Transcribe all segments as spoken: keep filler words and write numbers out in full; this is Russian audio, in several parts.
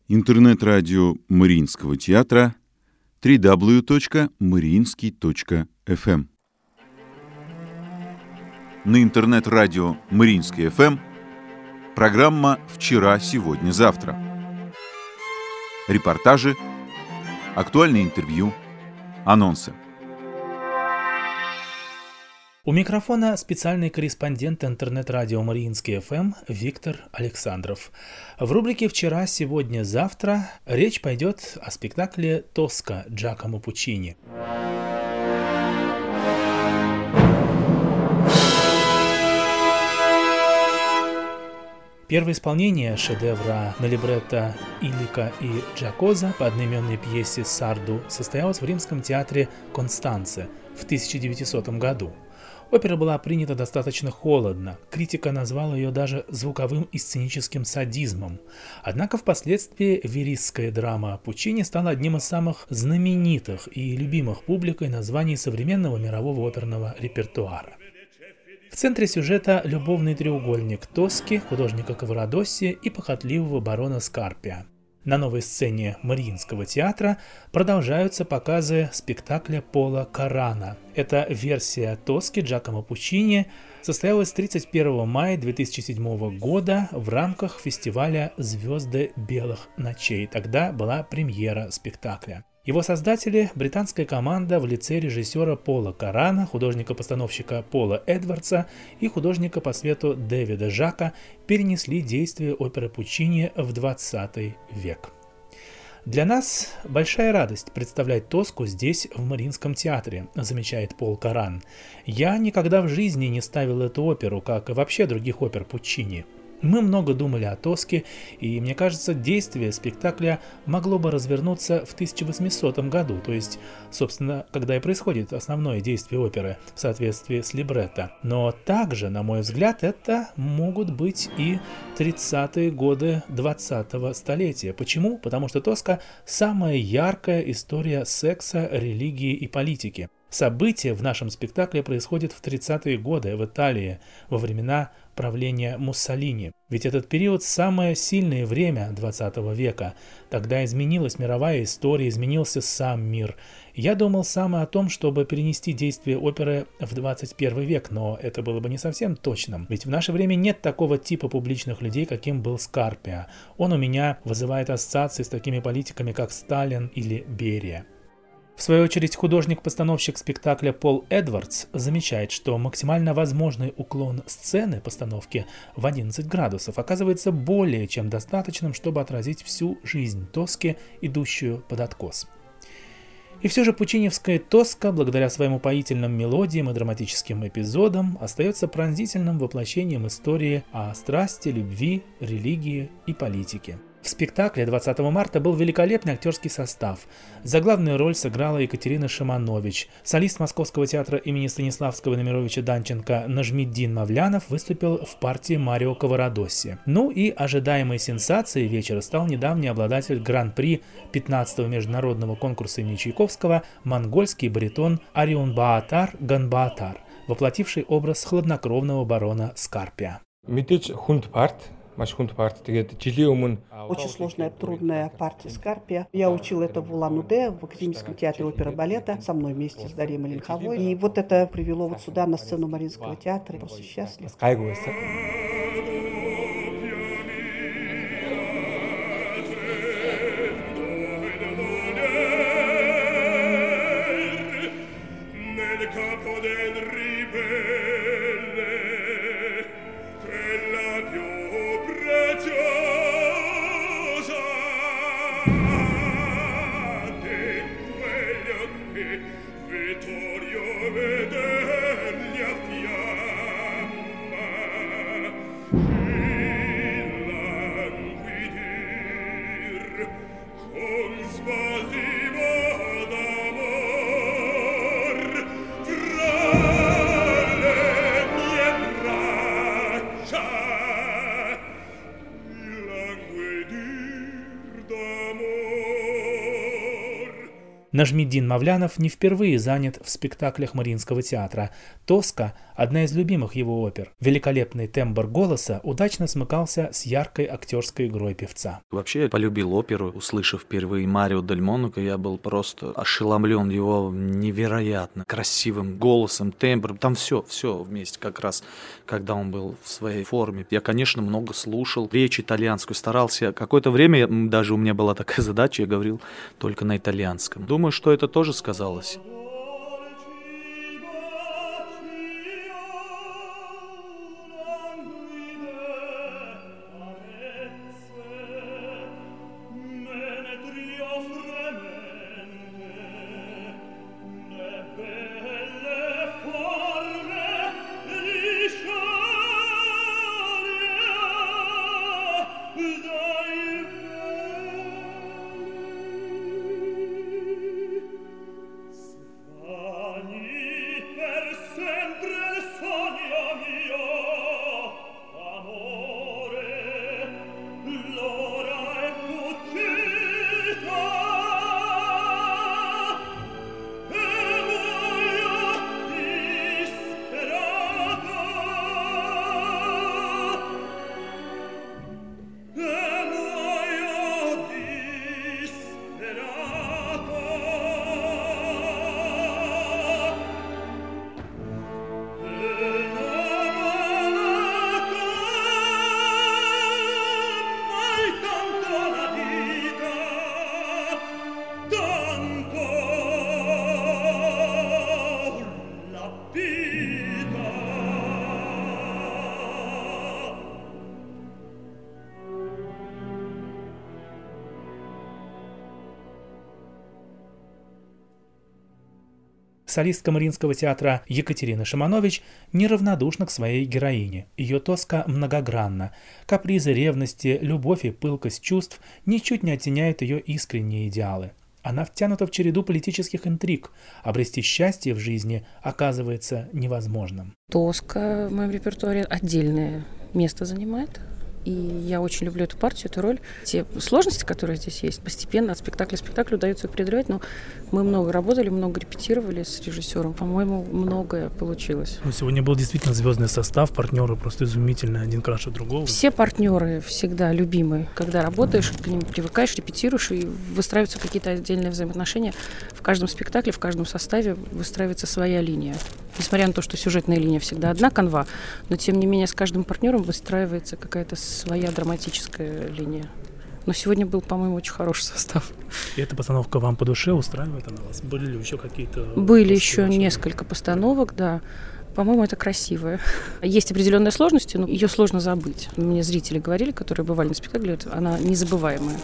Интернет-радио Мариинского театра дабл ю дабл ю дабл ю точка мариинский точка эф эм. На интернет-радио Мариинский эф эм программа «Вчера, сегодня, завтра». Репортажи, актуальные интервью, анонсы. У микрофона специальный корреспондент интернет-радио Мариинский эф эм Виктор Александров. В рубрике «Вчера, сегодня, завтра» речь пойдет о спектакле «Тоска» Джакомо Пуччини. Первое исполнение шедевра на либретто Иллика и Джакоза по одноименной пьесе «Сарду» состоялось в Римском театре Констанце в тысяча девятисотом году. Опера была принята достаточно холодно, критика назвала ее даже звуковым и сценическим садизмом. Однако впоследствии веристская драма Пуччини стала одним из самых знаменитых и любимых публикой названий современного мирового оперного репертуара. В центре сюжета любовный треугольник Тоски, художника Каварадосси и похотливого барона Скарпия. На новой сцене Мариинского театра продолжаются показы спектакля Пола Карана. Эта версия Тоски Джакомо Пуччини состоялась тридцать первого мая две тысячи седьмого года в рамках фестиваля «Звезды белых ночей». Тогда была премьера спектакля. Его создатели – британская команда в лице режиссера Пола Карана, художника-постановщика Пола Эдвардса и художника по свету Дэвида Жака – перенесли действие оперы Пуччини в двадцатый век. Для нас большая радость представлять Тоску здесь, в Мариинском театре, замечает Пол Каран. Я никогда в жизни не ставил эту оперу, как и вообще других опер Пуччини. Мы много думали о Тоске, и, мне кажется, действие спектакля могло бы развернуться в тысяча восьмисотом году, то есть, собственно, когда и происходит основное действие оперы в соответствии с либретто. Но также, на мой взгляд, это могут быть и тридцатые годы двадцатого столетия. Почему? Потому что Тоска – самая яркая история секса, религии и политики. События в нашем спектакле происходят в тридцатые годы в Италии, во времена правления Муссолини. Ведь этот период – самое сильное время двадцатого века. Тогда изменилась мировая история, изменился сам мир. Я думал сам о том, чтобы перенести действие оперы в двадцать первый век, но это было бы не совсем точным. Ведь в наше время нет такого типа публичных людей, каким был Скарпия. Он у меня вызывает ассоциации с такими политиками, как Сталин или Берия. В свою очередь, художник-постановщик спектакля Пол Эдвардс замечает, что максимально возможный уклон сцены постановки в одиннадцать градусов оказывается более чем достаточным, чтобы отразить всю жизнь Тоски, идущую под откос. И все же пуччиневская Тоска, благодаря своим упоительным мелодиям и драматическим эпизодам, остается пронзительным воплощением истории о страсти, любви, религии и политике. В спектакле двадцатого марта был великолепный актерский состав. За главную роль сыграла Екатерина Шиманович. Солист Московского театра имени Станиславского Немировича Данченко Нажмиддин Мавлянов выступил в партии Марио Каварадосси. Ну и ожидаемой сенсацией вечера стал недавний обладатель гран-при пятнадцатого международного конкурса имени Чайковского монгольский баритон Ариунбаатар Ганбаатар, воплотивший образ хладнокровного барона Скарпия. Очень сложная, трудная партия Скарпия. Я учил это в Улан-Удэ, в Академическом театре оперы и балета, со мной вместе с Дарьей Маленховой. И вот это привело вот сюда, на сцену Мариинского театра. Просто счастлив. Нажмиддин Мавлянов не впервые занят в спектаклях Мариинского театра. «Тоска» – одна из любимых его опер. Великолепный тембр голоса удачно смыкался с яркой актерской игрой певца. Вообще я полюбил оперу, услышав впервые Марио дель Монако, я был просто ошеломлен его невероятно красивым голосом, тембром. Там все, все вместе как раз, когда он был в своей форме. Я, конечно, много слушал, речь итальянскую старался. Какое-то время даже у меня была такая задача, я говорил только на итальянском. Думаю, что это тоже сказалось. Солистка Мариинского театра Екатерина Шиманович неравнодушна к своей героине. Ее тоска многогранна. Капризы ревности, любовь и пылкость чувств ничуть не оттеняют ее искренние идеалы. Она втянута в череду политических интриг. Обрести счастье в жизни оказывается невозможным. Тоска в моем репертуаре отдельное место занимает. И я очень люблю эту партию, эту роль. Те сложности, которые здесь есть, постепенно от спектакля к спектаклю удается их преодолевать, но мы много работали, много репетировали с режиссером. По-моему, многое получилось. Ну, сегодня был действительно звездный состав, партнеры просто изумительные, один краше другого. Все партнеры всегда любимые. Когда работаешь, к ним привыкаешь, репетируешь, и выстраиваются какие-то отдельные взаимоотношения. В каждом спектакле, в каждом составе выстраивается своя линия. Несмотря на то, что сюжетная линия всегда одна канва, но тем не менее с каждым партнером выстраивается какая-то своя драматическая линия. Но сегодня был, по-моему, очень хороший состав. И эта постановка вам по душе, устраивает она вас? Были ли еще какие-то... Были еще несколько постановок, да. По-моему, это красиво. Есть определенные сложности, но ее сложно забыть. Мне зрители говорили, которые бывали на спектакле, она незабываемая.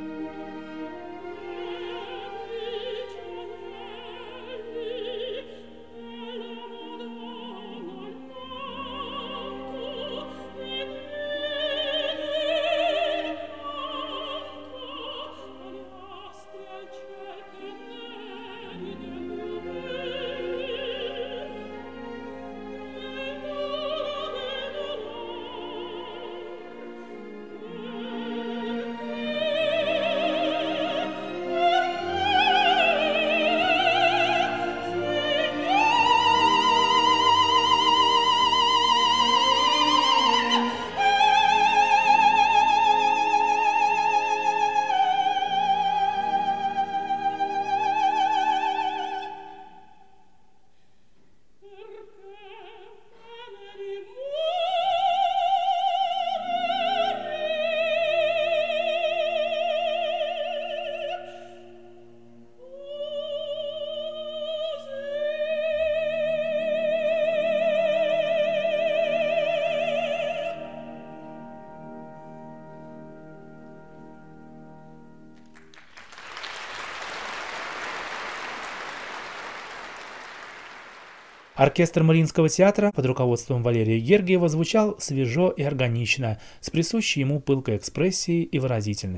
Оркестр Мариинского театра под руководством Валерия Гергиева звучал свежо и органично, с присущей ему пылкой экспрессией и выразительностью.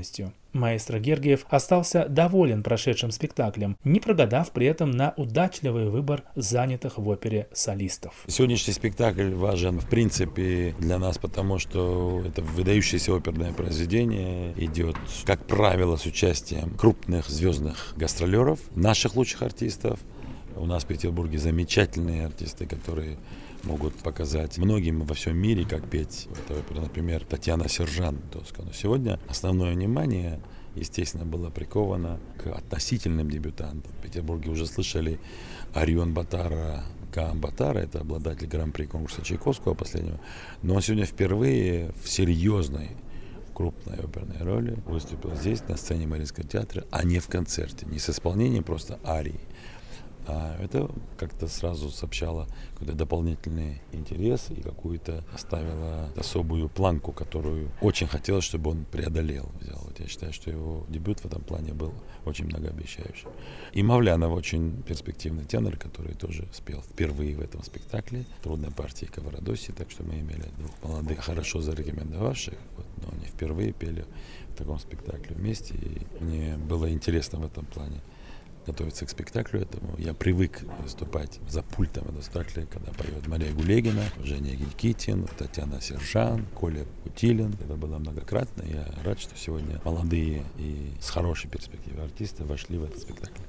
Маэстро Гергиев остался доволен прошедшим спектаклем, не прогадав при этом на удачливый выбор занятых в опере солистов. Сегодняшний спектакль важен в принципе для нас, потому что это выдающееся оперное произведение, идет, как правило, с участием крупных звездных гастролеров, наших лучших артистов. У нас в Петербурге замечательные артисты, которые могут показать многим во всем мире, как петь. Это, например, Татьяна Сержан. Но сегодня основное внимание, естественно, было приковано к относительным дебютантам. В Петербурге уже слышали Орион Батара, Каам Батара, это обладатель гран-при конкурса Чайковского последнего. Но он сегодня впервые в серьезной, крупной оперной роли выступил здесь, на сцене Мариинского театра, а не в концерте, не с исполнением просто арии. А это как-то сразу сообщало какой-то дополнительный интерес и какую-то оставило особую планку, которую очень хотелось, чтобы он преодолел. Взял. Вот я считаю, что его дебют в этом плане был очень многообещающим. И Мавлянов очень перспективный тенор, который тоже спел впервые в этом спектакле трудной партии Каварадоси, так что мы имели двух молодых, хорошо зарекомендовавших, вот, но они впервые пели в таком спектакле вместе, и мне было интересно в этом плане готовиться к спектаклю этому. Я привык выступать за пультом этого спектакля, когда поет Мария Гулегина, Женя Никитин, Татьяна Сержан, Коля Путилин. Это было многократно. Я рад, что сегодня молодые и с хорошей перспективой артисты вошли в этот спектакль.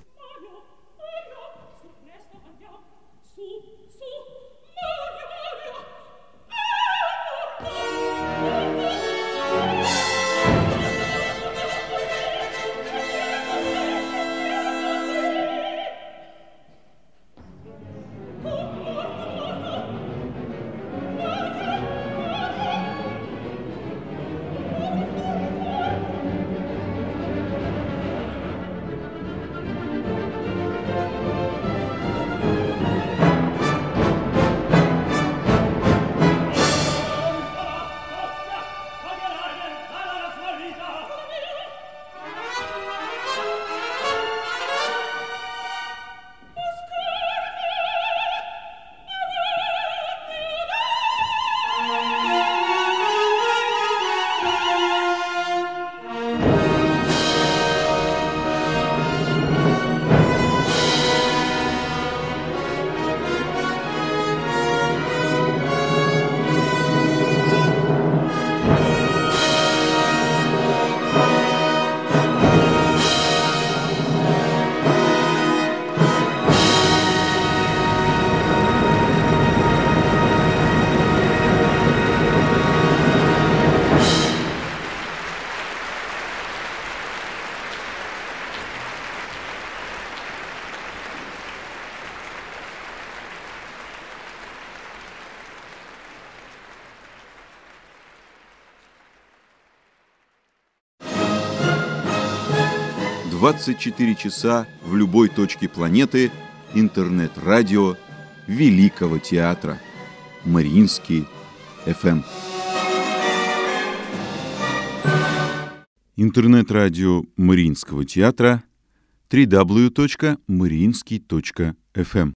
двадцать четыре часа в любой точке планеты интернет-радио Великого театра Мариинский эф эм. Интернет-радио Мариинского театра дабл ю дабл ю дабл ю точка мариинский точка эф эм.